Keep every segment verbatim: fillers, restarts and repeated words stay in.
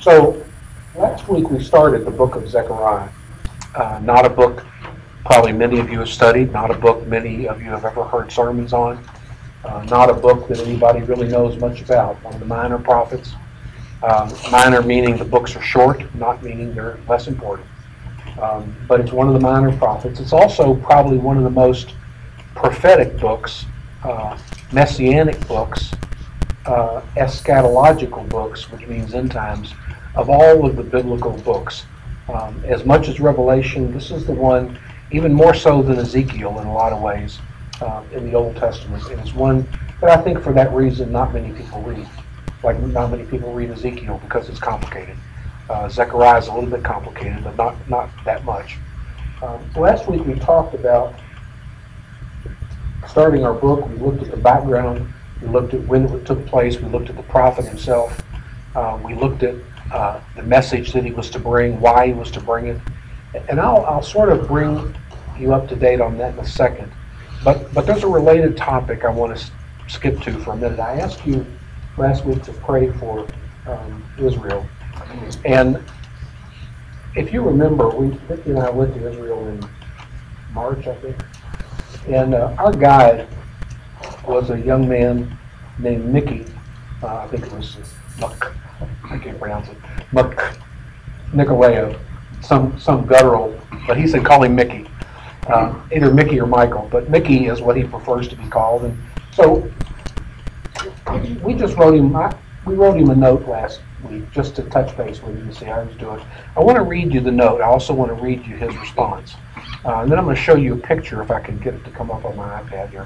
So last week we started the book of Zechariah. Uh, not a book probably many of you have studied, not a book many of you have ever heard sermons on, uh, not a book that anybody really knows much about. One of the minor prophets. Um, minor meaning the books are short, not meaning they're less important. Um, but it's one of the minor prophets. It's also probably one of the most prophetic books, uh, messianic books, uh, eschatological books, which means end times, of all of the biblical books. Um, as much as Revelation, this is the one, even more so than Ezekiel in a lot of ways, uh, in the Old Testament. And it's one that I think for that reason not many people read. Like not many people read Ezekiel because it's complicated. Uh, Zechariah is a little bit complicated, but not, not that much. Um, last week we talked about starting our book. We looked at the background. We looked at when it took place. We looked at the prophet himself. Uh, we looked at uh, the message that he was to bring, why he was to bring it. And I'll, I'll sort of bring you up to date on that in a second. But, but there's a related topic I want to skip to for a minute. I asked you last week to pray for um, Israel. And if you remember, we, Vicki and I went to Israel in March, I think. And uh, our guide was a young man named Mickey. Uh, I think it was Muck. I can't pronounce it. Muck Nicolao. Some some guttural, but he said call him Mickey. Uh, either Mickey or Michael, but Mickey is what he prefers to be called. And so we just wrote him. I, we wrote him a note last week just to touch base with him and see how he was doing. I want to read you the note. I also want to read you his response. Uh, and then I'm going to show you a picture if I can get it to come up on my iPad here.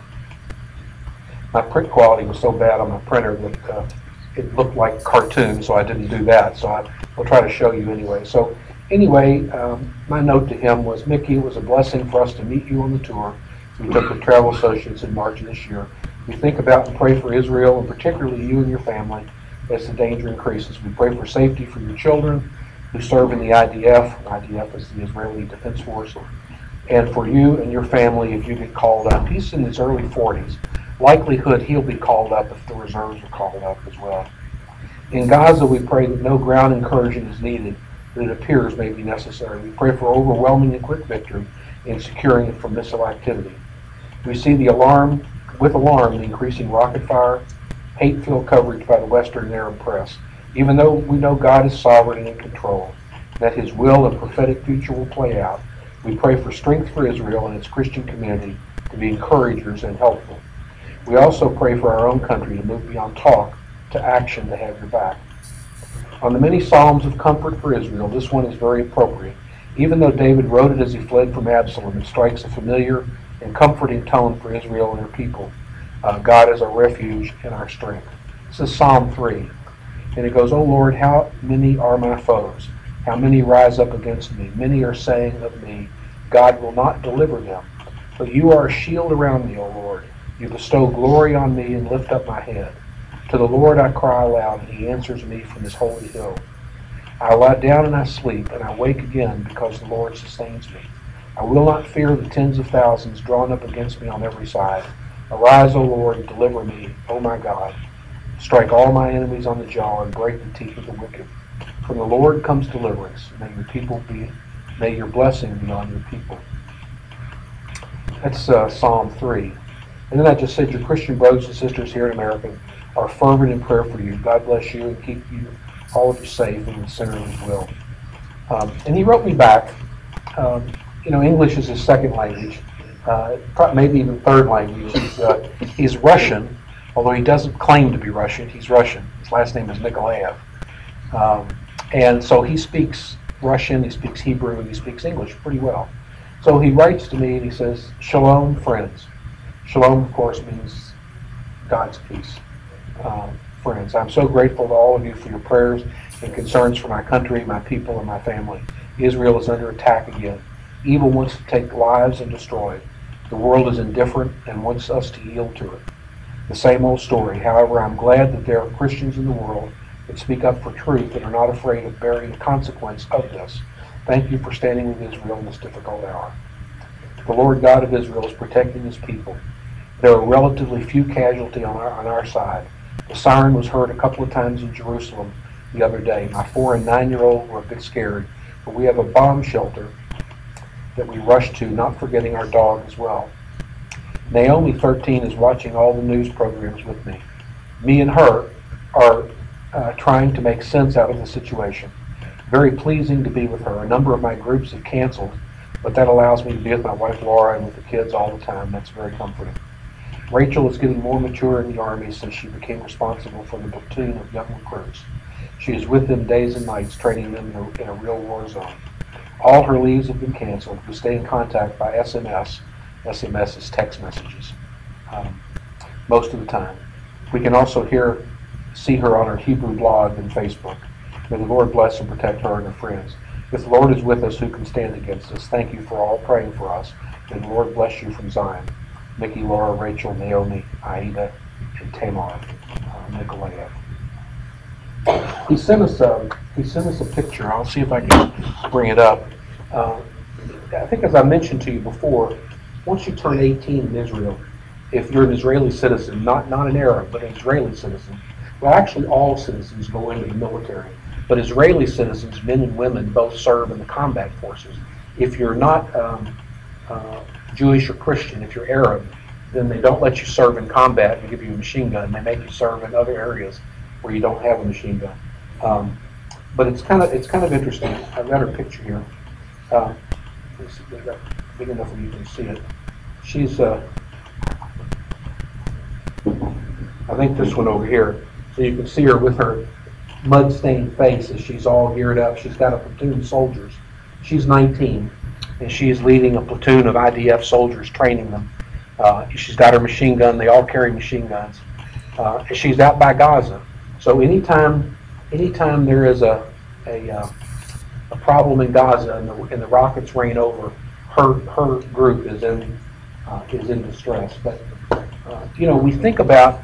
My print quality was so bad on my printer that uh, it looked like cartoons, so I didn't do that. So I will try to show you anyway. So anyway, um, my note to him was, Mickey, it was a blessing for us to meet you on the tour. We took the Travel Associates in March of this year. We think about and pray for Israel, and particularly you and your family, as the danger increases. We pray for safety for your children who serve in the I D F. I D F is the Israeli Defense Force. And for you and your family if you get called up. He's in his early forties. Likelihood he'll be called up if the reserves are called up as well. In Gaza, we pray that no ground incursion is needed, that it appears may be necessary. We pray for overwhelming and quick victory in securing it from missile activity. We see the alarm, with alarm, the increasing rocket fire, hate-filled coverage by the Western Arab press, even though we know God is sovereign and in control, that his will and prophetic future will play out. We pray for strength for Israel and its Christian community to be encouragers and helpful. We also pray for our own country to move beyond talk to action to have your back. On the many psalms of comfort for Israel, this one is very appropriate. Even though David wrote it as he fled from Absalom, it strikes a familiar and comforting tone for Israel and her people. Uh, God is our refuge and our strength. This is Psalm three. And it goes, O Lord, how many are my foes? How many rise up against me? Many are saying of me, God will not deliver them. But you are a shield around me, O Lord. You bestow glory on me and lift up my head. To the Lord I cry aloud, and he answers me from his holy hill. I lie down and I sleep, and I wake again because the Lord sustains me. I will not fear the tens of thousands drawn up against me on every side. Arise, O Lord, and deliver me, O my God. Strike all my enemies on the jaw and break the teeth of the wicked. From the Lord comes deliverance. May your people be, may your blessing be on your people. That's uh, Psalm three. And then I just said, your Christian brothers and sisters here in America are fervent in prayer for you. God bless you and keep you, all of you, safe in the center of his will. Um, and he wrote me back. Um, you know, English is his second language, uh, maybe even third language. He's, uh, he's Russian, although he doesn't claim to be Russian. He's Russian. His last name is Nikolaev. Um, and so he speaks Russian, he speaks Hebrew, and he speaks English pretty well. So he writes to me and he says, Shalom, friends. Shalom, of course, means God's peace. Um, friends, I'm so grateful to all of you for your prayers and concerns for my country, my people, and my family. Israel is under attack again. Evil wants to take lives and destroy it. The world is indifferent and wants us to yield to it. The same old story. However, I'm glad that there are Christians in the world that speak up for truth and are not afraid of bearing the consequence of this. Thank you for standing with Israel in this difficult hour. The Lord God of Israel is protecting his people. There are relatively few casualties on our, on our side. The siren was heard a couple of times in Jerusalem the other day. My four and nine-year-old were a bit scared, but we have a bomb shelter that we rush to, not forgetting our dog as well. Naomi, thirteen, is watching all the news programs with me. Me and her are uh, trying to make sense out of the situation. Very pleasing to be with her. A number of my groups have canceled, but that allows me to be with my wife Laura and with the kids all the time. That's very comforting. Rachel is getting more mature in the Army since she became responsible for the platoon of young recruits. She is with them days and nights, training them in a, in a real war zone. All her leaves have been canceled. We stay in contact by S M S. S M S is text messages, um, most of the time. We can also hear, see her on her Hebrew blog and Facebook. May the Lord bless and protect her and her friends. If the Lord is with us, who can stand against us? Thank you for all praying for us. May the Lord bless you from Zion. Mickey, Laura, Rachel, Naomi, Aida, and Tamar, uh, Nikolaev. He sent us a he sent us a picture. I'll see if I can bring it up. Uh, I think, as I mentioned to you before, once you turn eighteen in Israel, if you're an Israeli citizen, not not an Arab, but an Israeli citizen, well, actually all citizens go into the military, but Israeli citizens, men and women, both serve in the combat forces. If you're not um, uh, Jewish or Christian, if you're Arab, then they don't let you serve in combat. They give you a machine gun. They make you serve in other areas where you don't have a machine gun. Um, but it's kind of it's kind of interesting. I've got her picture here. Uh, let's see, is that big enough where you can see it? She's, uh, I think this one over here. So you can see her with her mud-stained face as she's all geared up. She's got a platoon of soldiers. She's nineteen, and she is leading a platoon of I D F soldiers, training them. Uh, she's got her machine gun. They all carry machine guns. Uh, and she's out by Gaza. So anytime, anytime there is a a, uh, a problem in Gaza and the, and the rockets rain over, her her group is in uh, is in distress. But uh, you know, we think about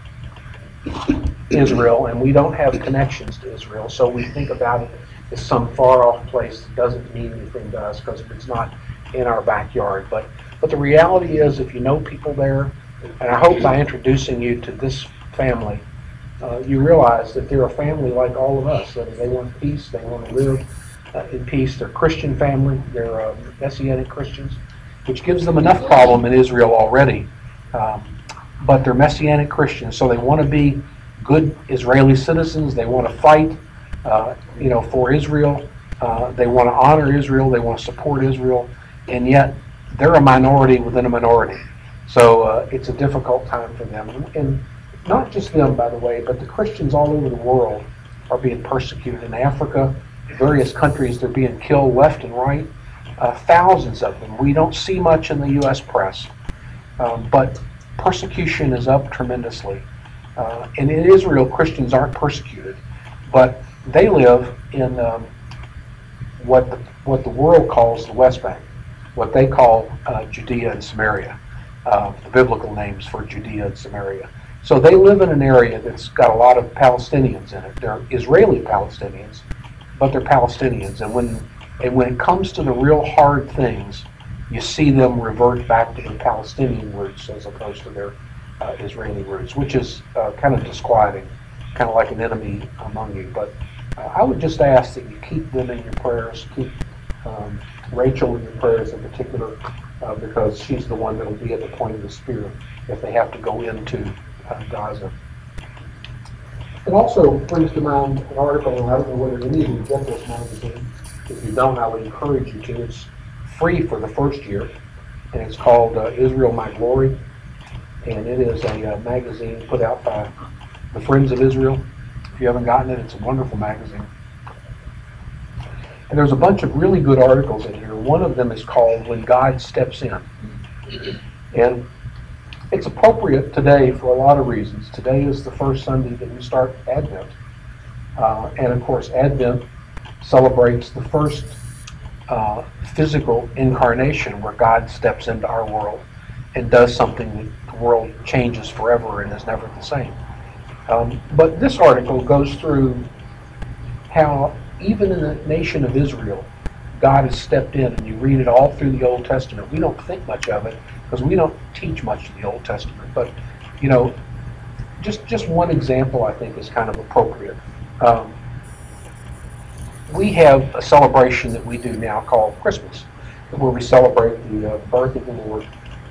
Israel, and we don't have connections to Israel, so we think about it as some far-off place that doesn't mean anything to us because it's not in our backyard. But but the reality is, if you know people there, and I hope by introducing you to this family, uh, you realize that they're a family like all of us. That they want peace, they want to live uh, in peace. They're a Christian family. They're uh, Messianic Christians, which gives them enough problem in Israel already. Um, but they're Messianic Christians, so they want to be good Israeli citizens. They want to fight, uh, you know, for Israel. Uh, they want to honor Israel. They want to support Israel, and yet they're a minority within a minority. So uh, it's a difficult time for them, and not just them, by the way, but the Christians all over the world are being persecuted. In Africa, various countries, they're being killed left and right. Uh, thousands of them. We don't see much in the U S press, um, but persecution is up tremendously. Uh, and in Israel, Christians aren't persecuted, but they live in um, what the, what the world calls the West Bank, what they call uh, Judea and Samaria, uh, the biblical names for Judea and Samaria. So they live in an area that's got a lot of Palestinians in it. They're Israeli Palestinians, but they're Palestinians. And when and when it comes to the real hard things, you see them revert back to their Palestinian roots as opposed to their uh, Israeli roots, which is uh, kind of disquieting, kind of like an enemy among you. But uh, I would just ask that you keep them in your prayers, keep um, Rachel in your prayers in particular, uh, because she's the one that will be at the point of the spear if they have to go into uh, Gaza. It also brings to mind an article, and I don't know whether any of you get this magazine. If you don't, I would encourage you to. It's free for the first year, and it's called uh, Israel My Glory, and it is a uh, magazine put out by the Friends of Israel. If you haven't gotten it, it's a wonderful magazine. And there's a bunch of really good articles in here. One of them is called When God Steps In. And it's appropriate today for a lot of reasons. Today is the first Sunday that we start Advent. Uh, and of course, Advent celebrates the first uh, physical incarnation where God steps into our world and does something that the world changes forever and is never the same. Um, but this article goes through how even in the nation of Israel, God has stepped in, and you read it all through the Old Testament. We don't think much of it because we don't teach much of the Old Testament. But, you know, just just one example I think is kind of appropriate. Um, we have a celebration that we do now called Christmas, where we celebrate the uh, birth of the Lord,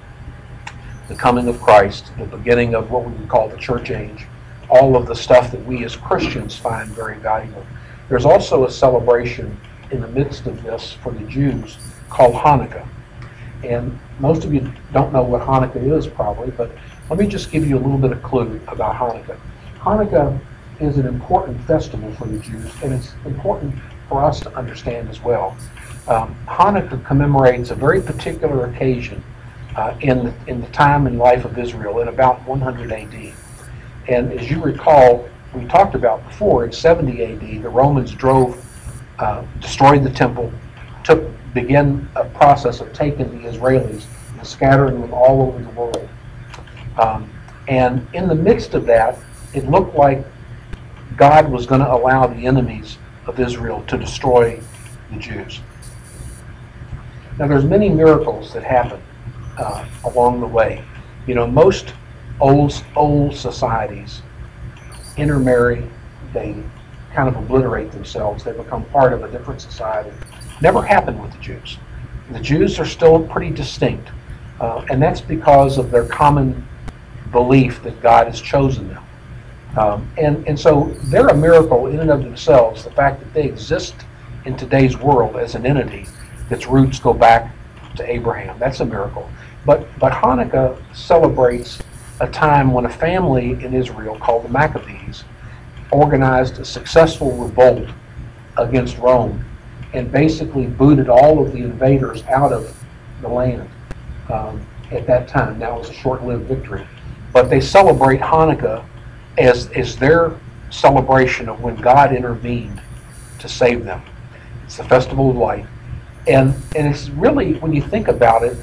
the coming of Christ, the beginning of what we would call the church age, all of the stuff that we as Christians find very valuable. There's also a celebration in the midst of this for the Jews called Hanukkah. And most of you don't know what Hanukkah is probably, but let me just give you a little bit of clue about Hanukkah. Hanukkah is an important festival for the Jews, and it's important for us to understand as well. Um, Hanukkah commemorates a very particular occasion uh, in, the, in the time and life of Israel in about one hundred A D. And as you recall, we talked about before, in seventy A D, the Romans drove, uh, destroyed the temple, took, began a process of taking the Israelis and scattering them all over the world. Um, and in the midst of that, it looked like God was going to allow the enemies of Israel to destroy the Jews. Now, there's many miracles that happen uh, along the way. You know, most old old societies intermarry, they kind of obliterate themselves, they become part of a different society. Never happened with the Jews. The Jews are still pretty distinct, uh, and that's because of their common belief that God has chosen them. Um, and, and so they're a miracle in and of themselves, the fact that they exist in today's world as an entity that's roots go back to Abraham. That's a miracle. But, but Hanukkah celebrates a time when a family in Israel called the Maccabees organized a successful revolt against Rome and basically booted all of the invaders out of the land um, at that time. Now it was a short-lived victory. But they celebrate Hanukkah as, as their celebration of when God intervened to save them. It's the Festival of Light. And, and it's really, when you think about it,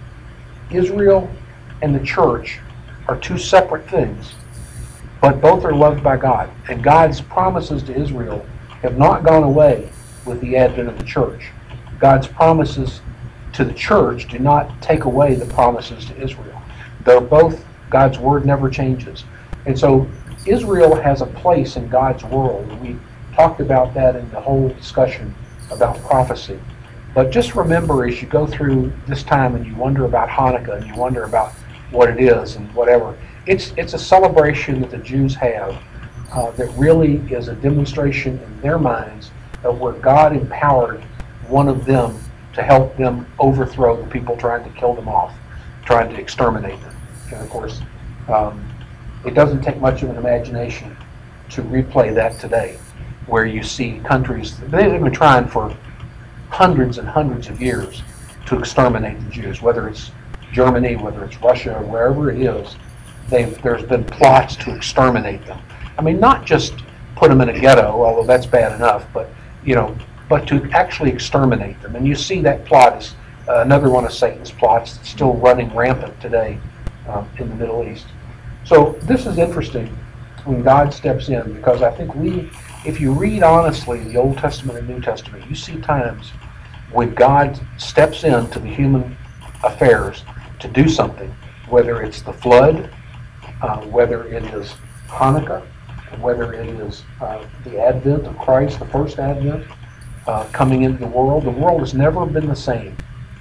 Israel and the church are two separate things, but both are loved by God. And God's promises to Israel have not gone away with the advent of the church. God's promises to the church do not take away the promises to Israel. They're both, God's word never changes. And so Israel has a place in God's world. We talked about that in the whole discussion about prophecy. But just remember, as you go through this time and you wonder about Hanukkah and you wonder about what it is and whatever, it's it's a celebration that the Jews have uh, that really is a demonstration in their minds of where God empowered one of them to help them overthrow the people trying to kill them off, trying to exterminate them. And of course, um, it doesn't take much of an imagination to replay that today, where you see countries, they've been trying for hundreds and hundreds of years to exterminate the Jews, whether it's Germany, whether it's Russia, or wherever it is. They've, there's been plots to exterminate them. I mean, not just put them in a ghetto, although that's bad enough, but you know, but to actually exterminate them. And you see that plot is uh, another one of Satan's plots that's still running rampant today um, in the Middle East. So this is interesting when God steps in, because I think we, if you read honestly the Old Testament and New Testament, you see times when God steps into the human affairs to do something, whether it's the flood, uh, whether it is Hanukkah, whether it is uh, the advent of Christ, the first advent, uh, coming into the world. The world has never been the same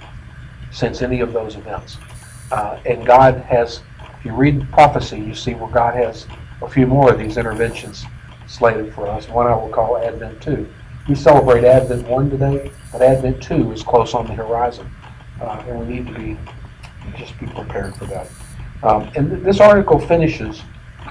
since any of those events. Uh, and God has, if you read prophecy, you see where God has a few more of these interventions slated for us. One I will call Advent two. We celebrate Advent one today, but Advent two is close on the horizon. Uh, and we need to be just be prepared for that. Um, and th- this article finishes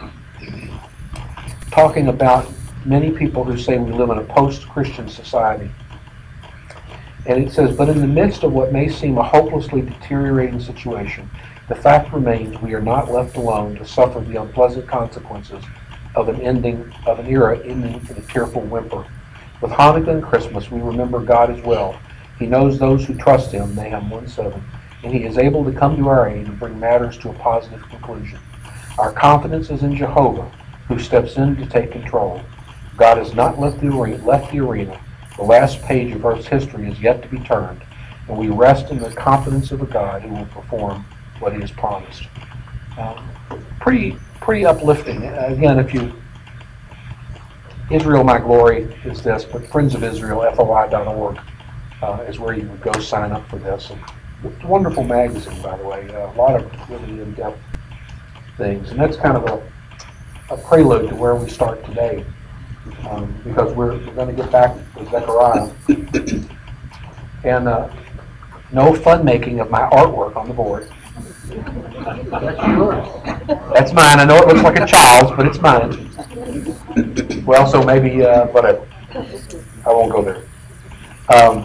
talking about many people who say we live in a post-Christian society. And it says, but in the midst of what may seem a hopelessly deteriorating situation, the fact remains we are not left alone to suffer the unpleasant consequences of an ending of an era ending in a tearful whimper. With Hanukkah and Christmas, we remember God as well. He knows those who trust Him, Nahum one seven, and He is able to come to our aid and bring matters to a positive conclusion. Our confidence is in Jehovah, who steps in to take control. God has not left the arena. Left the arena. The last page of Earth's history is yet to be turned, and we rest in the confidence of a God who will perform what He has promised. Um, pretty, pretty uplifting. Again, if you Israel My Glory is this, but Friends of Israel, F O I dot org, uh, is where you would go sign up for this. And it's a wonderful magazine, by the way. Uh, a lot of really in-depth things. And that's kind of a, a prelude to where we start today. Um, because we're, we're going to get back to Zechariah. And uh, no fun making of my artwork on the board. That's yours. That's mine. I know it looks like a child's, but it's mine. Well, so maybe, uh, whatever. I won't go there. Um,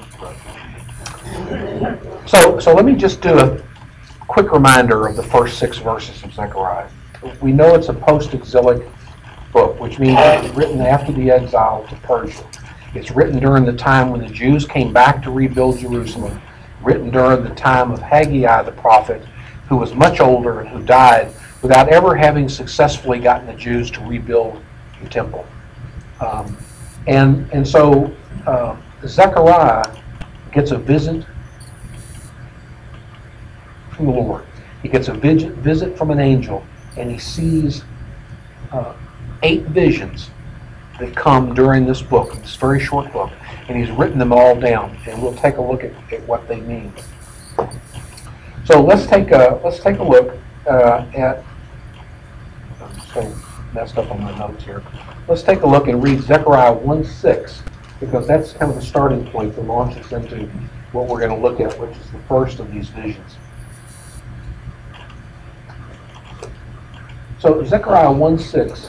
so, so let me just do a quick reminder of the first six verses of Zechariah. We know it's a post-exilic book, which means it's written after the exile to Persia. It's written during the time when the Jews came back to rebuild Jerusalem, written during the time of Haggai the prophet, who was much older and who died without ever having successfully gotten the Jews to rebuild the temple. Um, and, and so uh, Zechariah gets a visit from the Lord. He gets a visit, visit from an angel, and he sees uh, eight visions that come during this book, this very short book, and he's written them all down, and we'll take a look at, at what they mean. So let's take a let's take a look uh, at. I'm so messed up on my notes here. Let's take a look and read Zechariah one six, because that's kind of the starting point that launches into what we're going to look at, which is the first of these visions. So Zechariah one six.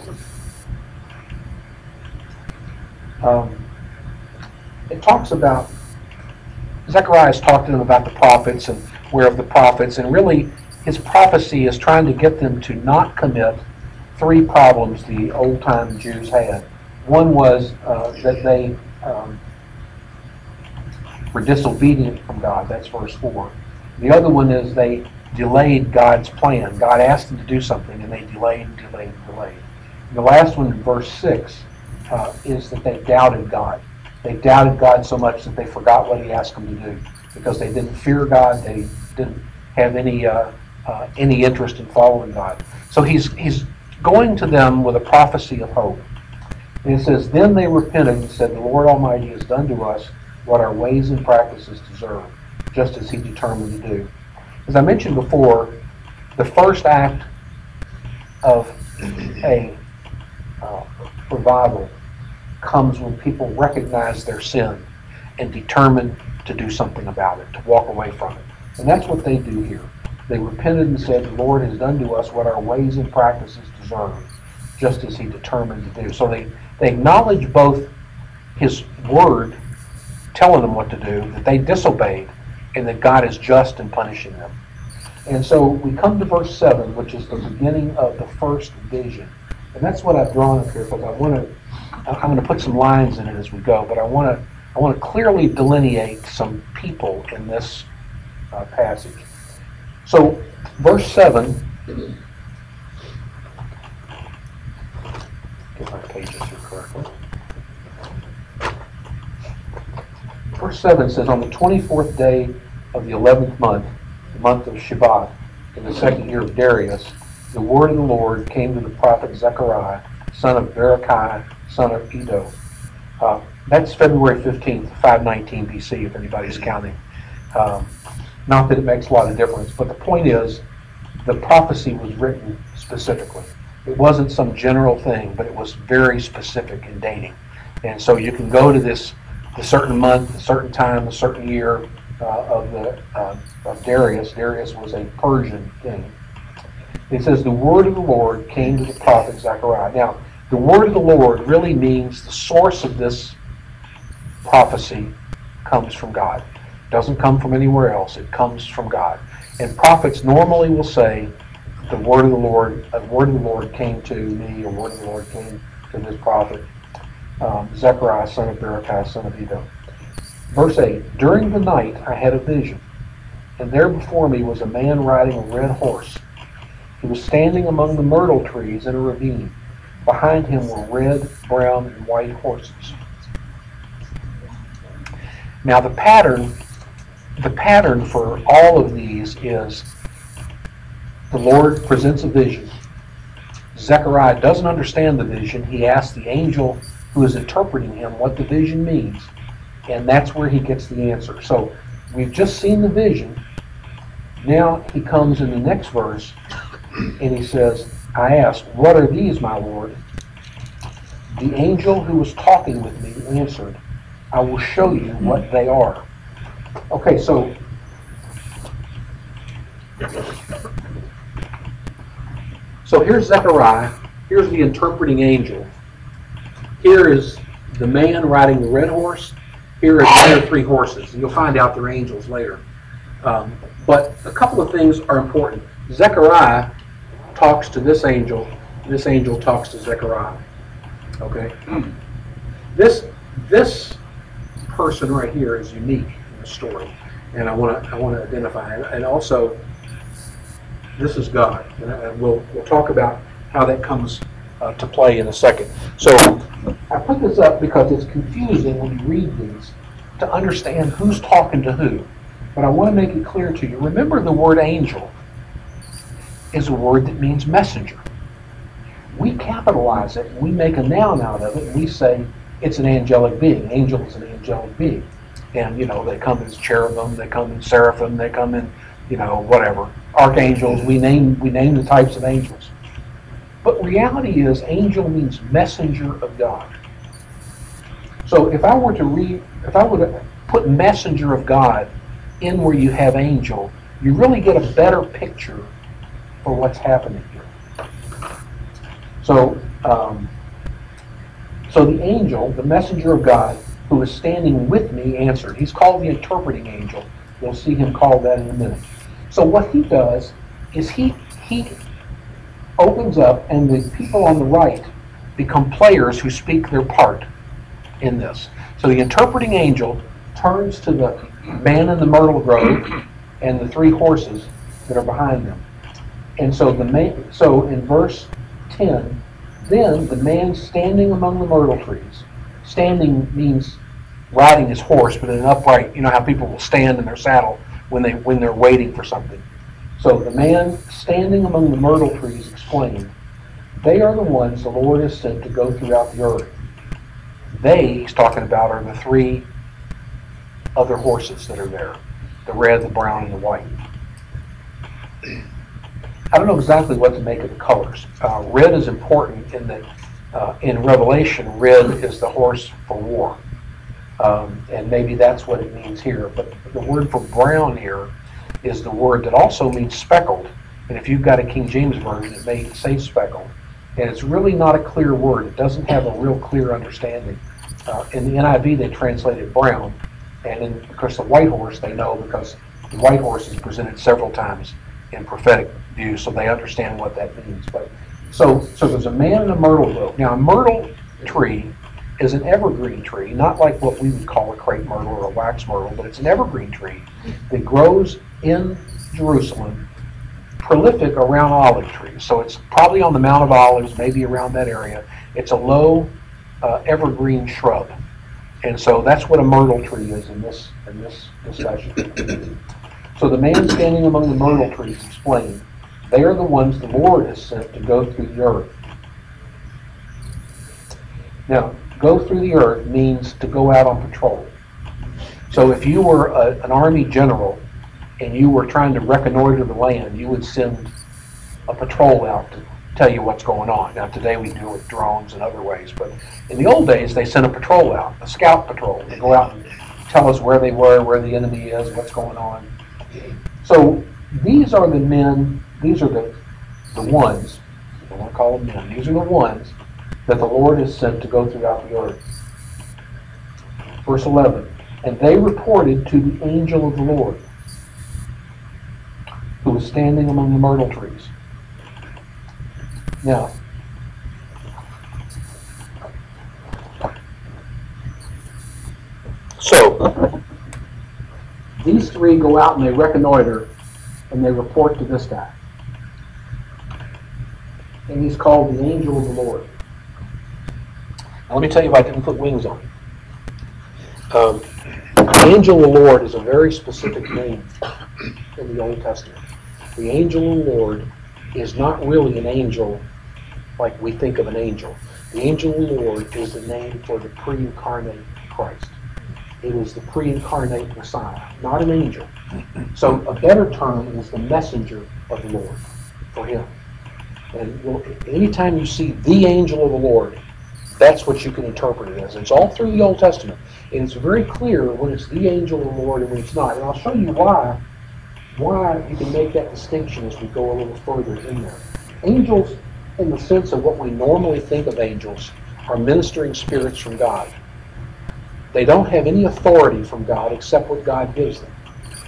Um, it talks about, Zechariah is talking to them about the prophets and where of the prophets, and really his prophecy is trying to get them to not commit three problems the old-time Jews had. One was uh, that they um, were disobedient from God. That's verse four. The other one is they delayed God's plan. God asked them to do something, and they delayed, delayed, delayed. And the last one in verse six uh, is that they doubted God. They doubted God so much that they forgot what he asked them to do because they didn't fear God. They didn't have any uh, uh, any interest in following God. So he's he's going to them with a prophecy of hope. And it says, then they repented and said, the Lord Almighty has done to us what our ways and practices deserve, just as he determined to do. As I mentioned before, the first act of a uh, revival comes when people recognize their sin and determine to do something about it, to walk away from it. And that's what they do here. They repented and said, the Lord has done to us what our ways and practices deserve, just as he determined to do. So they, they acknowledge both his word telling them what to do, that they disobeyed, and that God is just in punishing them. And so we come to verse seven, which is the beginning of the first vision. And that's what I've drawn up here, because I want to, I'm going to put some lines in it as we go, but I want to, I want to clearly delineate some people in this uh, passage. So, verse seven, get my pages here correctly. Verse seven says, on the twenty-fourth day of the eleventh month, the month of Shebat, in the second year of Darius, the word of the Lord came to the prophet Zechariah, son of Berechiah, son of Iddo. Uh, that's February fifteenth, five nineteen B C, if anybody's counting. Um, not that it makes a lot of difference, but the point is, the prophecy was written specifically. It wasn't some general thing, but it was very specific in dating. And so you can go to this, the certain month, a certain time, a certain year uh, of the uh, of Darius. Darius was a Persian king. It says, the word of the Lord came to the prophet Zechariah. Now, the word of the Lord really means the source of this prophecy comes from God. It doesn't come from anywhere else. It comes from God. And prophets normally will say, the word of the Lord, a word of the Lord came to me, a word of the Lord came to this prophet, um, Zechariah, son of Berechiah, son of Iddo. Verse eight, during the night I had a vision, and there before me was a man riding a red horse. He was standing among the myrtle trees in a ravine. Behind him were red, brown, and white horses. Now the pattern, the pattern for all of these is the Lord presents a vision. Zechariah doesn't understand the vision. He asks the angel who is interpreting him what the vision means, and that's where he gets the answer. So we've just seen the vision. Now he comes in the next verse and he says, I asked, what are these, my Lord? The angel who was talking with me answered, I will show you what they are. Okay, so so here's Zechariah. Here's the interpreting angel. Here is the man riding the red horse. Here are the other three horses. And you'll find out they're angels later. Um, but a couple of things are important. Zechariah talks to this angel. This angel talks to Zechariah. Okay? This this person right here is unique in the story, and I want to I want to identify it. And also, this is God, and, I, and we'll we'll talk about how that comes uh, to play in a second. So I put this up because it's confusing when you read these to understand who's talking to who. But I want to make it clear to you. Remember, the word angel is a word that means messenger. We capitalize it, we make a noun out of it, and we say it's an angelic being. Angel is an angelic being. And, you know, they come as cherubim, they come in seraphim, they come in, you know, whatever. Archangels, we name we name the types of angels. But reality is, angel means messenger of God. So if I were to read, if I were to put messenger of God in where you have angel, you really get a better picture for what's happening here. So, um, so the angel, the messenger of God, who is standing with me, answered. He's called the interpreting angel. You'll see him called that in a minute. So what he does is he he opens up, and the people on the right become players who speak their part in this. So the interpreting angel turns to the man in the myrtle grove and the three horses that are behind them. And so the man, so in verse ten, then the man standing among the myrtle trees. Standing means riding his horse, but in an upright. You know how people will stand in their saddle when they when they're waiting for something. So the man standing among the myrtle trees explained, they are the ones the Lord has sent to go throughout the earth. They, he's talking about, are the three other horses that are there. The red, the brown, and the white. I don't know exactly what to make of the colors. Uh, red is important in that uh, in Revelation, red is the horse for war. Um, and maybe that's what it means here. But the word for brown here is the word that also means speckled. And if you've got a King James Version, it may say speckled. And it's really not a clear word. It doesn't have a real clear understanding. Uh, in the N I V, they translated brown. And in, of course, the white horse, they know because the white horse is presented several times in prophetic view, so they understand what that means. But so, so there's a man in a myrtle grove. Now, a myrtle tree is an evergreen tree, not like what we would call a crepe myrtle or a wax myrtle, but it's an evergreen tree that grows in Jerusalem, prolific around olive trees. So it's probably on the Mount of Olives, maybe around that area. It's a low uh, evergreen shrub. And so that's what a myrtle tree is in this in this discussion. So the man standing among the myrtle trees explained, they are the ones the Lord has sent to go through the earth. Now, go through the earth means to go out on patrol. So if you were a, an army general and you were trying to reconnoiter the land, you would send a patrol out to tell you what's going on. Now, today we do it with drones and other ways, but in the old days, they sent a patrol out, a scout patrol, to go out and tell us where they were, where the enemy is, what's going on. So these are the men, these are the, the ones, I don't want to call them men, these are the ones that the Lord has sent to go throughout the earth. Verse eleven, and they reported to the angel of the Lord, who was standing among the myrtle trees. Now, so these three go out and they reconnoiter and they report to this guy. And he's called the angel of the Lord. Now let me tell you why I didn't put wings on him. Um, the angel of the Lord is a very specific name in the Old Testament. The angel of the Lord is not really an angel like we think of an angel. The angel of the Lord is the name for the pre-incarnate Christ. It is the pre-incarnate Messiah, not an angel. So a better term is the messenger of the Lord for him. And well, anytime you see the angel of the Lord, that's what you can interpret it as. It's all through the Old Testament. And it's very clear when it's the angel of the Lord and when it's not. And I'll show you why, why you can make that distinction as we go a little further in there. Angels, in the sense of what we normally think of angels, are ministering spirits from God. They don't have any authority from God except what God gives them.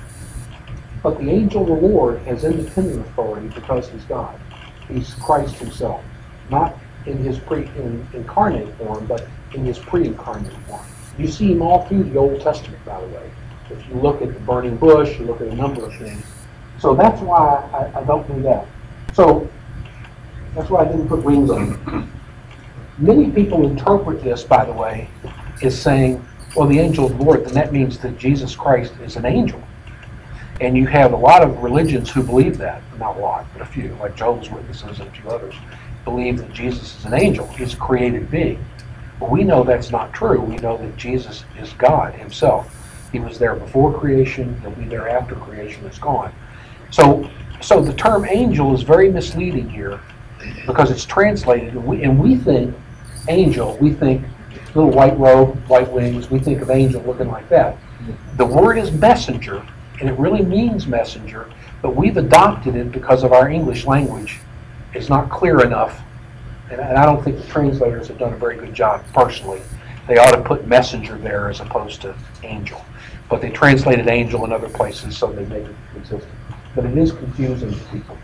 But the angel of the Lord has independent authority because he's God. He's Christ himself. Not in his pre-incarnate form, but in his pre-incarnate form. You see him all through the Old Testament, by the way. If you look at the burning bush, you look at a number of things. So that's why I, I don't do that. So that's why I didn't put wings on it. Many people interpret this, by the way, as saying, well, the angel of the Lord, then that means that Jesus Christ is an angel. And you have a lot of religions who believe that. Not a lot, but a few, like Jehovah's Witnesses and a few others, believe that Jesus is an angel. He's a created being. But we know that's not true. We know that Jesus is God himself. He was there before creation. He'll be there after creation is gone. So, so the term angel is very misleading here because it's translated, and we, and we think angel, we think little white robe, white wings, we think of angel looking like that. The word is messenger, and it really means messenger, but we've adopted it because of our English language. It's not clear enough, and I don't think the translators have done a very good job personally. They ought to put messenger there as opposed to angel. But they translated angel in other places, so they make it consistent. But it is confusing to people.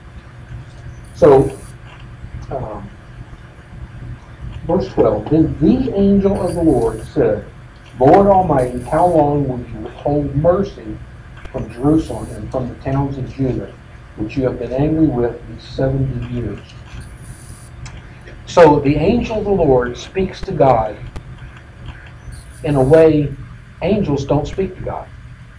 So, um, verse twelve, then the angel of the Lord said, Lord Almighty, how long will you withhold mercy from Jerusalem and from the towns of Judah, which you have been angry with these seventy years? So the angel of the Lord speaks to God in a way angels don't speak to God.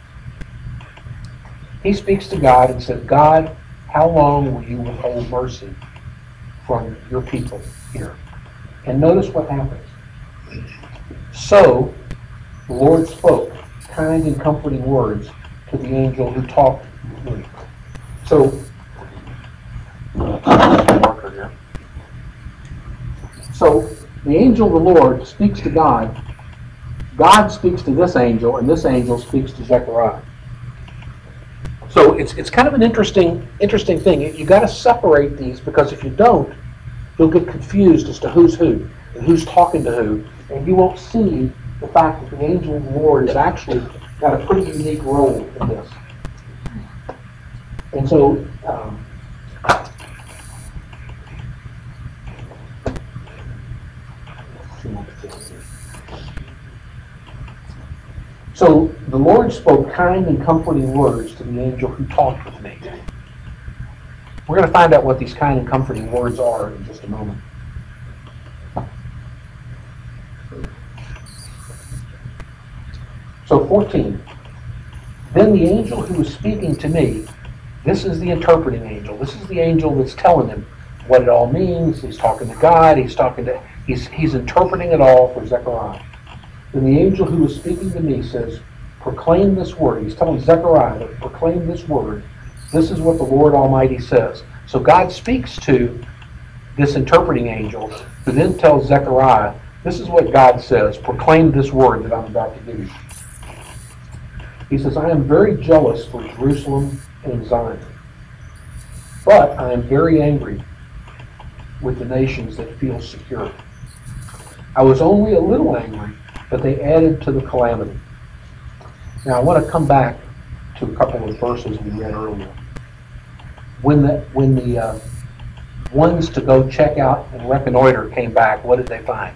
He speaks to God and says, God, how long will you withhold mercy from your people here? And notice what happens. So the Lord spoke kind and comforting words to the angel who talked with me. So, marker here. So the angel of the Lord speaks to God. God speaks to this angel, and this angel speaks to Zechariah. So it's it's kind of an interesting interesting thing. You, you got to separate these, because if you don't, you'll get confused as to who's who and who's talking to who, and you won't see the fact that the angel of the Lord has actually got a pretty unique role in this. And so, um, so the Lord spoke kind and comforting words to the angel who talked with me. We're going to find out what these kind and comforting words are in just a moment. So fourteen. Then the angel who was speaking to me, this is the interpreting angel. This is the angel that's telling him what it all means. He's talking to God. He's talking to. He's he's interpreting it all for Zechariah. Then the angel who was speaking to me says, "Proclaim this word." He's telling Zechariah to proclaim this word. This is what the Lord Almighty says. So God speaks to this interpreting angel, who then tells Zechariah, "This is what God says. Proclaim this word that I'm about to give you." He says, I am very jealous for Jerusalem and Zion, but I am very angry with the nations that feel secure. I was only a little angry, but they added to the calamity. Now I want to come back to a couple of verses we read earlier. When the, when the uh, ones to go check out and reconnoiter came back, what did they find?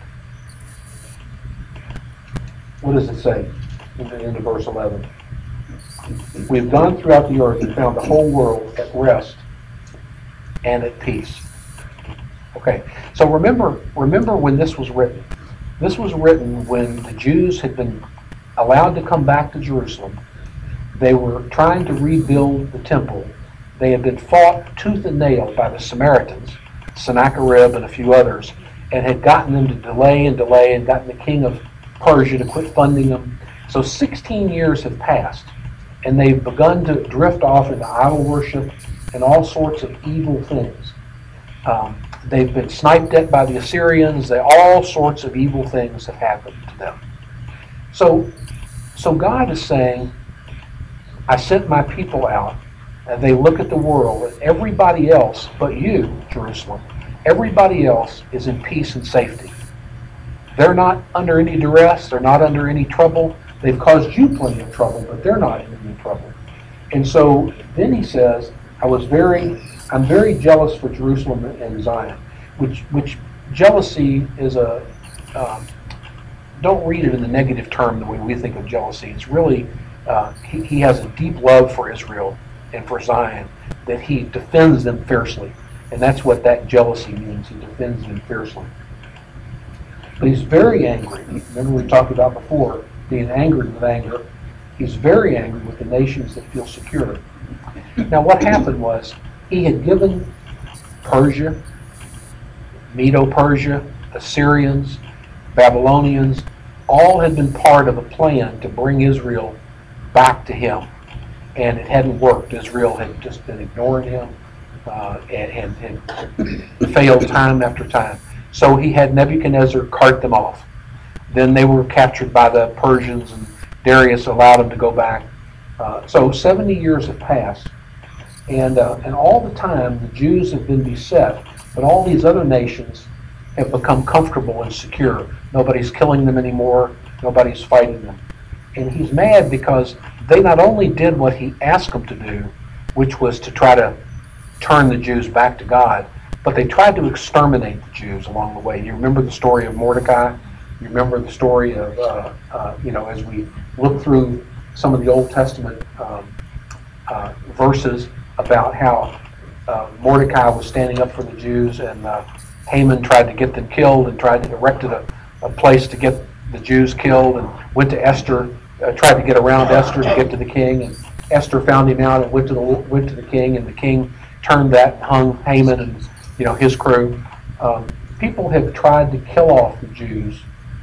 What does it say in the end of verse eleven? We've gone throughout the earth and found the whole world at rest and at peace. Okay, so remember, remember when this was written. This was written when the Jews had been allowed to come back to Jerusalem. They were trying to rebuild the temple. They had been fought tooth and nail by the Samaritans, Sennacherib and a few others, and had gotten them to delay and delay and gotten the king of Persia to quit funding them. So sixteen years have passed, and they've begun to drift off into idol worship and all sorts of evil things. Um, they've been sniped at by the Assyrians. They, all sorts of evil things have happened to them. So, so God is saying, I sent my people out, and they look at the world, and everybody else but you, Jerusalem, everybody else is in peace and safety. They're not under any duress. They're not under any trouble. They've caused you plenty of trouble, but they're not in any trouble. And so then he says, I was very, I'm very jealous for Jerusalem and Zion, which, which jealousy is a, um, don't read it in the negative term the way we think of jealousy. It's really, uh, he, he has a deep love for Israel and for Zion, that he defends them fiercely. And that's what that jealousy means. He defends them fiercely. But he's very angry. Remember we talked about before, being angered with anger. He's very angry with the nations that feel secure. Now what happened was, he had given Persia, Medo-Persia, Assyrians, Babylonians, all had been part of a plan to bring Israel back to him. And it hadn't worked. Israel had just been ignoring him uh, and, and, and failed time after time. So he had Nebuchadnezzar cart them off. Then they were captured by the Persians, and Darius allowed them to go back. Uh, so seventy years have passed. And, uh, and all the time, the Jews have been beset, but all these other nations have become comfortable and secure. Nobody's killing them anymore. Nobody's fighting them. And he's mad because they not only did what he asked them to do, which was to try to turn the Jews back to God, but they tried to exterminate the Jews along the way. You remember the story of Mordecai? You remember the story of, uh, uh, you know, as we look through some of the Old Testament um, uh, verses about how uh, Mordecai was standing up for the Jews, and uh, Haman tried to get them killed and tried to erect a, a place to get the Jews killed, and went to Esther, uh, tried to get around Esther to get to the king, and Esther found him out and went to the went to the king, and the king turned that and hung Haman and you know his crew. Um, people have tried to kill off the Jews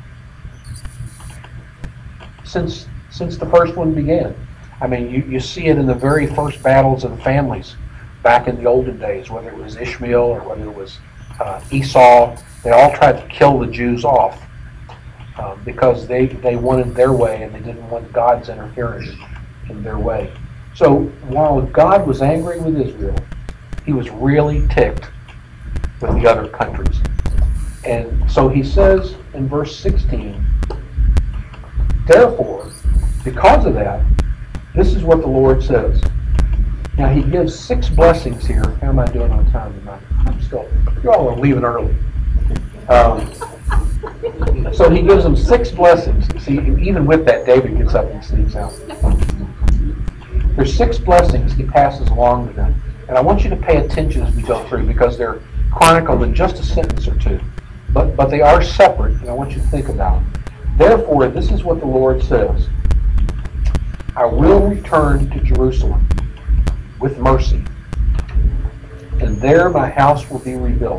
since since the first one began. I mean, you, you see it in the very first battles of the families back in the olden days, whether it was Ishmael or whether it was uh, Esau. They all tried to kill the Jews off um, because they, they wanted their way and they didn't want God's interference in their way. So while God was angry with Israel, he was really ticked with the other countries. And so he says in verse sixteen, therefore, because of that, this is what the Lord says. Now he gives six blessings here. How am I doing on time tonight? I'm still, you all are leaving early. Um, so he gives them six blessings. See, even with that, David gets up and sneaks out. There's six blessings he passes along to them. And I want you to pay attention as we go through, because they're chronicled in just a sentence or two. But, but they are separate, and I want you to think about them. Therefore, this is what the Lord says. I will return to Jerusalem with mercy, and there my house will be rebuilt,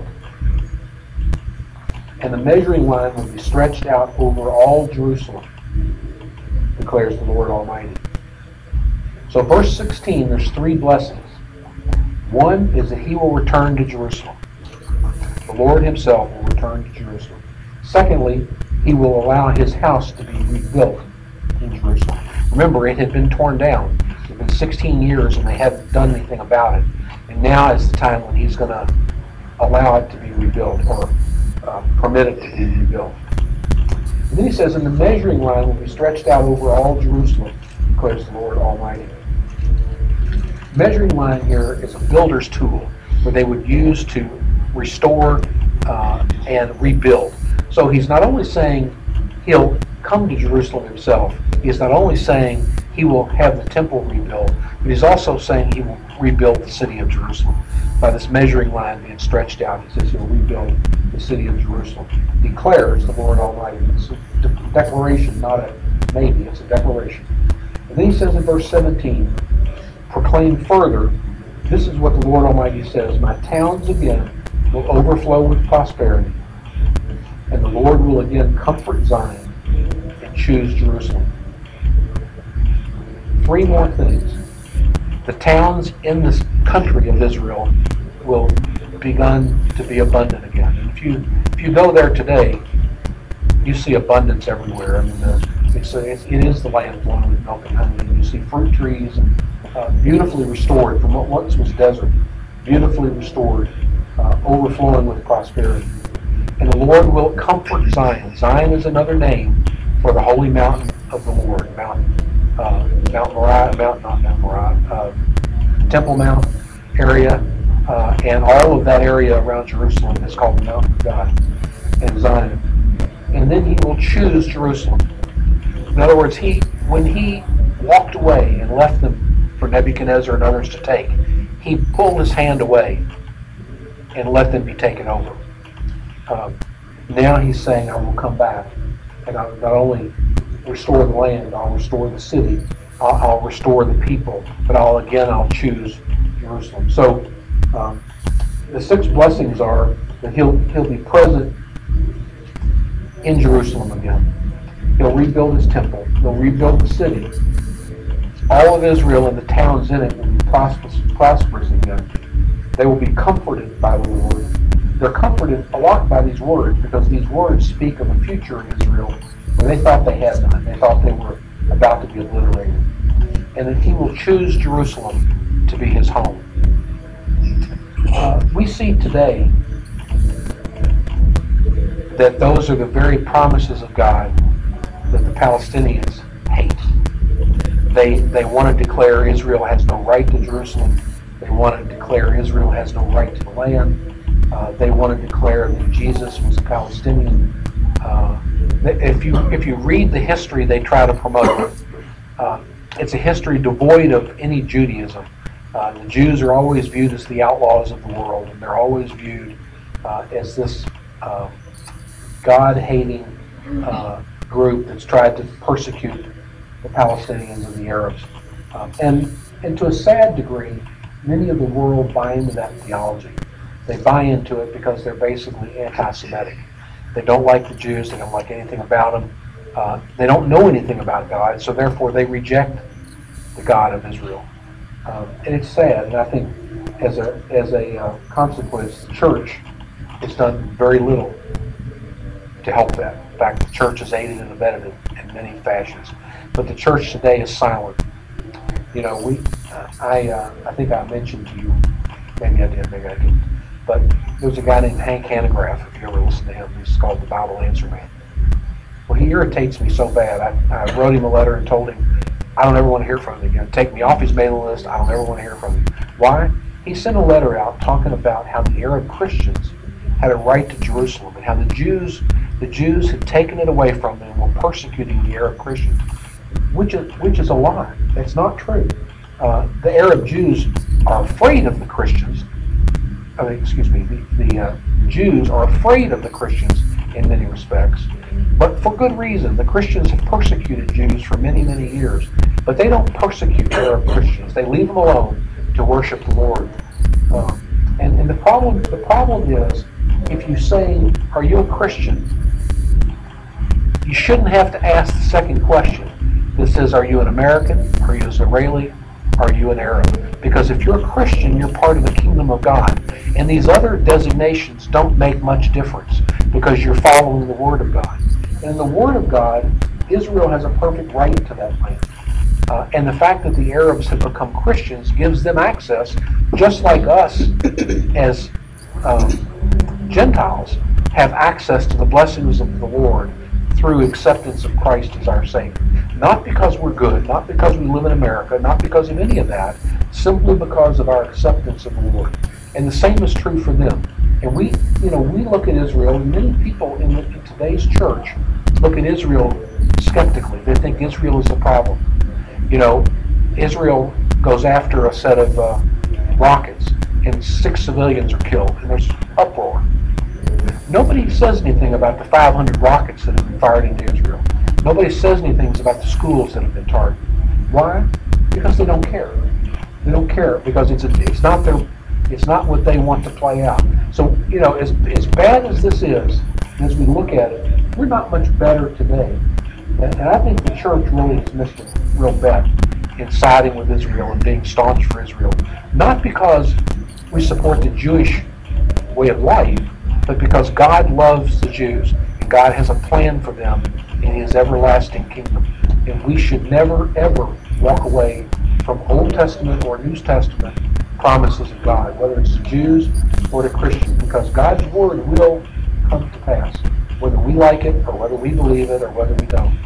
and the measuring line will be stretched out over all Jerusalem, declares the Lord Almighty. So verse sixteen, there's three blessings. One is that he will return to Jerusalem. The Lord himself will return to Jerusalem. Secondly, he will allow his house to be rebuilt in Jerusalem. Remember, it had been torn down. It had been sixteen years and they hadn't done anything about it. And now is the time when he's going to allow it to be rebuilt, or uh, permit it to be rebuilt. And then he says, and the measuring line will be stretched out over all Jerusalem, declares the Lord Almighty. Measuring line here is a builder's tool where they would use to restore uh, and rebuild. So he's not only saying he'll come to Jerusalem himself, he's not only saying he will have the temple rebuilt, but he's also saying he will rebuild the city of Jerusalem. By this measuring line being stretched out, he says he'll rebuild the city of Jerusalem. Declares the Lord Almighty. It's a de- declaration, not a maybe, it's a declaration. And then he says in verse seventeen, proclaim further, this is what the Lord Almighty says, my towns again will overflow with prosperity, And the Lord will again comfort Zion and choose Jerusalem. Three more things. The towns in this country of Israel will begun to be abundant again. And if you if you go there today, you see abundance everywhere. I mean, the, it's, a, it's it is the land flowing with milk and honey. And you see fruit trees and uh, beautifully restored from what once was desert, beautifully restored, uh, overflowing with prosperity. And the Lord will comfort Zion. Zion is another name for the holy mountain of the Lord, Mount uh, Mount Moriah, Mount not Mount Moriah, uh, Temple Mount area, uh, and all of that area around Jerusalem is called the Mountain of God and Zion. And then He will choose Jerusalem. In other words, He when He walked away and left them for Nebuchadnezzar and others to take, He pulled His hand away and let them be taken over. Um, now He's saying, I will come back, and I'll not only restore the land, I'll restore the city, I'll, I'll restore the people, but I'll again, I'll choose Jerusalem. So um, the six blessings are that He'll He'll be present in Jerusalem again. He'll rebuild His temple. He'll rebuild the city. All of Israel and the towns in it will be prosperous, prosperous again. They will be comforted by the Lord. They're comforted a lot by these words because these words speak of a future in Israel where they thought they had none. They thought they were about to be obliterated. And that He will choose Jerusalem to be His home. Uh, we see today that those are the very promises of God that the Palestinians hate. They, they want to declare Israel has no right to Jerusalem. They want to declare Israel has no right to the land. Uh, they want to declare that Jesus was a Palestinian. Uh, if you if you read the history they try to promote, uh, it's a history devoid of any Judaism. Uh, the Jews are always viewed as the outlaws of the world, and they're always viewed uh, as this uh, God-hating uh, group that's tried to persecute the Palestinians and the Arabs. Um, and, and to a sad degree, many of the world buy into that theology. They buy into it because they're basically anti-Semitic. They don't like the Jews. They don't like anything about them. Uh, they don't know anything about God, so therefore they reject the God of Israel. Um, and it's sad, and I think as a as a uh, consequence, the church has done very little to help that. In fact, the church has aided and abetted it in many fashions. But the church today is silent. You know, we uh, I uh, I think I mentioned to you, maybe I did, maybe I didn't. But there's a guy named Hank Hanegraaff, if you ever listen to him. He's called the Bible Answer Man. Well, he irritates me so bad. I, I wrote him a letter and told him, I don't ever want to hear from him again. Take me off his mailing list. I don't ever want to hear from him. Why? He sent a letter out talking about how the Arab Christians had a right to Jerusalem and how the Jews the Jews had taken it away from them and were persecuting the Arab Christians, which is, which is a lie. That's not true. Uh, the Arab Jews are afraid of the Christians. I mean, excuse me, the, the uh, Jews are afraid of the Christians in many respects, but for good reason. The Christians have persecuted Jews for many, many years, but they don't persecute Arab Christians. They leave them alone to worship the Lord. Um, and, and the problem, the problem is, if you say, "Are you a Christian?" you shouldn't have to ask the second question that says, "Are you an American? Are you Israeli? Are you an Arab?" Because if you're a Christian, you're part of the kingdom of God. And these other designations don't make much difference because you're following the Word of God. And in the Word of God, Israel has a perfect right to that land. Uh, and the fact that the Arabs have become Christians gives them access, just like us as um, Gentiles have access to the blessings of the Lord through acceptance of Christ as our Savior. Not because we're good, not because we live in America, not because of any of that, simply because of our acceptance of the Lord. And the same is true for them. And we, you know, we look at Israel, and many people in, the, in today's church look at Israel skeptically. They think Israel is the problem. You know, Israel goes after a set of uh, rockets, and six civilians are killed, and there's uproar. Nobody says anything about the five hundred rockets that have been fired into Israel. Nobody says anything about the schools that have been targeted. Why? Because they don't care. They don't care because it's a, it's not their it's not what they want to play out. So, you know, as as bad as this is, As we look at it, we're not much better today. And, and I think the church really has missed a real bet in siding with Israel and being staunch for Israel. Not because we support the Jewish way of life, but because God loves the Jews and God has a plan for them in His everlasting kingdom. And we should never, ever walk away from Old Testament or New Testament promises of God, whether it's to Jews or to Christians, because God's Word will come to pass, whether we like it or whether we believe it or whether we don't.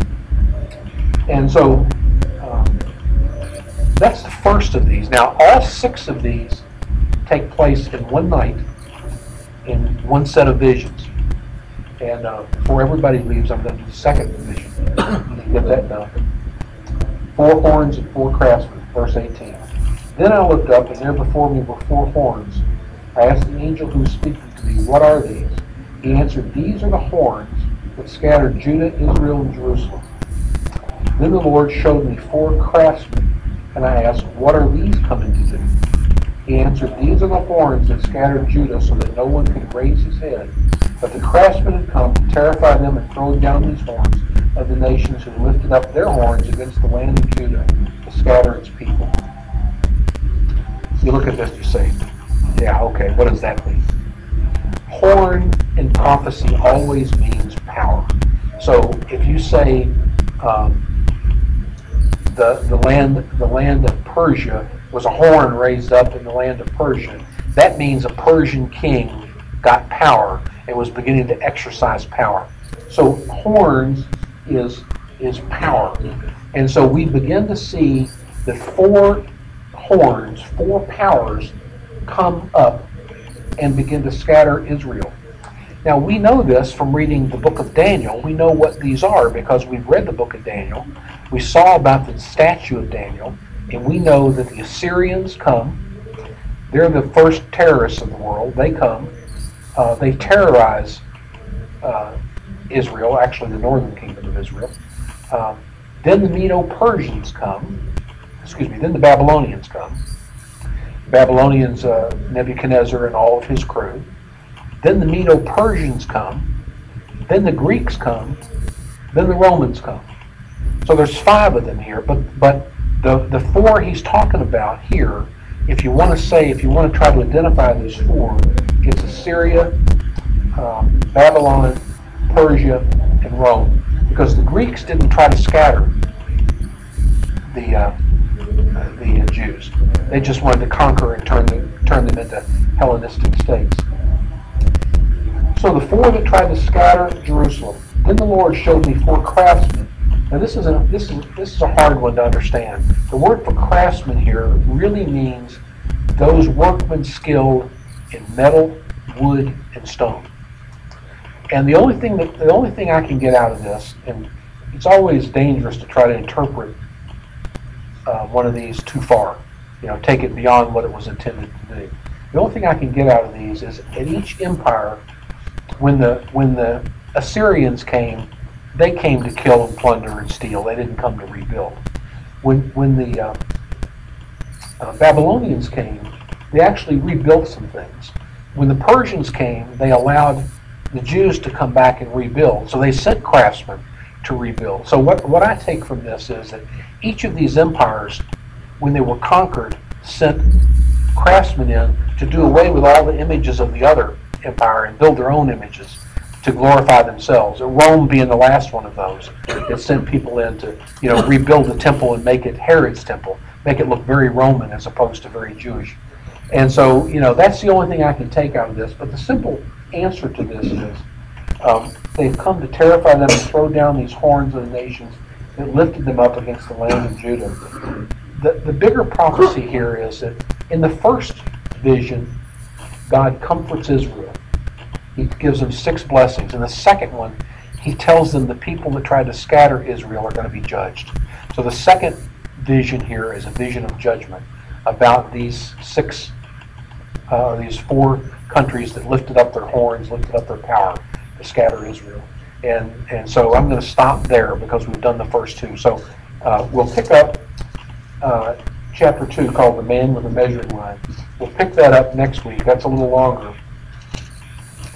And so um, that's the first of these. Now, all six of these take place in one night in one set of visions. And uh, before everybody leaves, I'm going to do the second vision. You can get that done. Four horns and four craftsmen, verse eighteen. Then I looked up, and there before me were four horns. I asked the angel who was speaking to me, "What are these?" He answered, "These are the horns that scattered Judah, Israel, and Jerusalem." Then the Lord showed me four craftsmen, and I asked, "What are these coming to do?" He answered, "These are the horns that scattered Judah so that no one could raise his head. But the craftsmen had come to terrify them and throw down these horns of the nations who lifted up their horns against the land of Judah to scatter its people." You look at this, you say, yeah, okay, what does that mean? Horn in prophecy always means power. So if you say um, the the land the land of Persia was a horn raised up in the land of Persia, that means a Persian king got power and was beginning to exercise power. So horns is is power. And so we begin to see the four horns, four powers come up and begin to scatter Israel. Now we know this from reading the book of Daniel. We know what these are because we've read the book of Daniel. We saw about the statue of Daniel, and we know that the Assyrians come. They're the first terrorists of the world. They come. Uh, they terrorize uh, Israel, actually the northern kingdom of Israel. Um, then the Medo-Persians come. Excuse me, then the Babylonians come. Babylonians, uh, Nebuchadnezzar and all of his crew. Then the Medo-Persians come. Then the Greeks come. Then the Romans come. So there's five of them here, but but the, the four he's talking about here, if you want to say, if you want to try to identify those four, it's Assyria, um, Babylon, Persia, and Rome. Because the Greeks didn't try to scatter the uh, the uh, Jews. They just wanted to conquer and turn them, turn them into Hellenistic states. So the four that tried to scatter Jerusalem. Then the Lord showed me four craftsmen. Now this is a this is this is a hard one to understand. The word for craftsmen here really means those workmen skilled in metal, wood, and stone. And the only thing that the only thing I can get out of this, and it's always dangerous to try to interpret uh, one of these too far, you know, take it beyond what it was intended to do. The only thing I can get out of these is at each empire, when the when the Assyrians came, they came to kill and plunder and steal. They didn't come to rebuild. When when the uh, uh, Babylonians came, they actually rebuilt some things. When the Persians came, they allowed the Jews to come back and rebuild. So they sent craftsmen to rebuild. So what, what I take from this is that each of these empires, when they were conquered, sent craftsmen in to do away with all the images of the other empire and build their own images to glorify themselves. Rome being the last one of those that sent people in to, you know, rebuild the temple and make it Herod's temple, make it look very Roman as opposed to very Jewish. And so, you know, that's the only thing I can take out of this. But the simple answer to this is um, they've come to terrify them and throw down these horns of the nations that lifted them up against the land of Judah. The, the bigger prophecy here is that in the first vision, God comforts Israel. He gives them six blessings. In the second one, he tells them the people that tried to scatter Israel are going to be judged. So the second vision here is a vision of judgment about these six, uh, these four countries that lifted up their horns, lifted up their power to scatter Israel. And and so I'm going to stop there because we've done the first two. So uh, we'll pick up uh, chapter two called The Man with a Measuring Line. We'll pick that up next week. That's a little longer.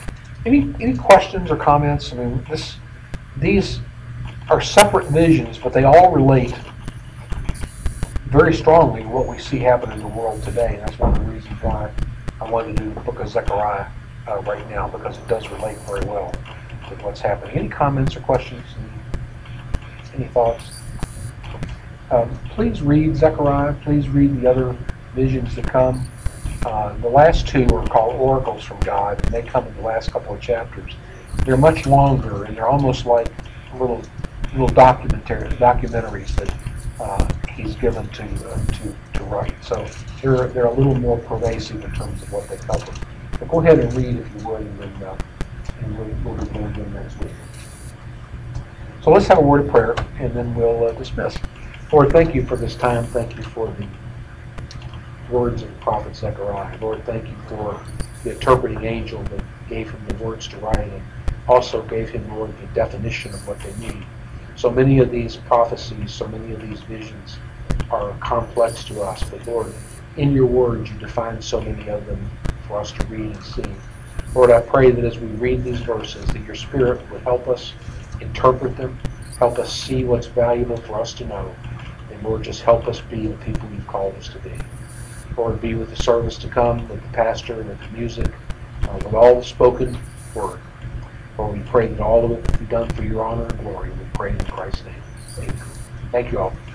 Any, any questions or comments? I mean, this, these are separate visions, but they all relate very strongly to what we see happen in the world today. And that's one of the reasons why I wanted to do the book of Zechariah uh, right now, because it does relate very well with what's happening. Any comments or questions? Any, any thoughts? Um, please read Zechariah. Please read the other visions that come. Uh, the last two are called oracles from God, and they come in the last couple of chapters. They're much longer, and they're almost like little little documentary documentaries that uh, he's given to uh, to to write. So they're they're a little more pervasive in terms of what they cover. But go ahead and read if you would, and then uh, and we'll, we'll do more again next week. So let's have a word of prayer, and then we'll uh, dismiss. Lord, thank you for this time. Thank you for the words of the prophet Zechariah. Lord, thank you for the interpreting angel that gave him the words to write, and also gave him, Lord, the definition of what they mean. So many of these prophecies, so many of these visions are complex to us, but Lord, in your words you define so many of them for us to read and see. Lord, I pray that as we read these verses, that your Spirit would help us interpret them, help us see what's valuable for us to know, and Lord, just help us be the people you've called us to be. Lord, be with the service to come, with the pastor, with the music, uh, with all the spoken word. Lord, we pray that all of it will be done for your honor and glory. We pray in Christ's name. Amen. Thank you all.